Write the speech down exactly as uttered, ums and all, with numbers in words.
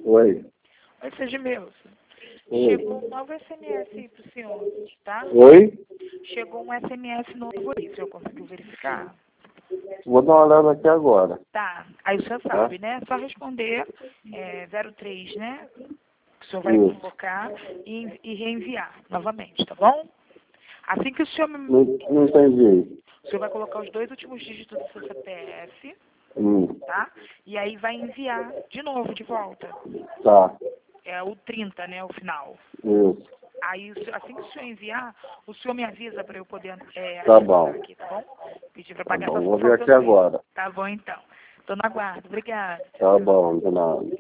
Oi. Oi, seja meu. Oi. Chegou um novo S M S aí pro senhor, tá? Oi? Chegou um S M S novo aí, o senhor conseguiu verificar? Vou dar uma olhada aqui agora. Tá, aí o senhor Tá? sabe, né? É só responder é, zero três, né? O senhor vai Isso. colocar e, e reenviar novamente, tá bom? Assim que o senhor me... Não, não entendi. O senhor vai colocar os dois últimos dígitos do seu C P F, Hum, tá? E aí vai enviar de novo, de volta. tá. É o trinta, né? O final. Isso. Aí, o senhor- assim que o senhor enviar, o senhor me avisa para eu poder é, Tá agilizar bom. aqui, tá bom? Pedir para Tá pagar bom. só Vou ver aqui faltando isso. agora. Tá bom, então. Estou no aguardo. Obrigada. Tá bom, de nada.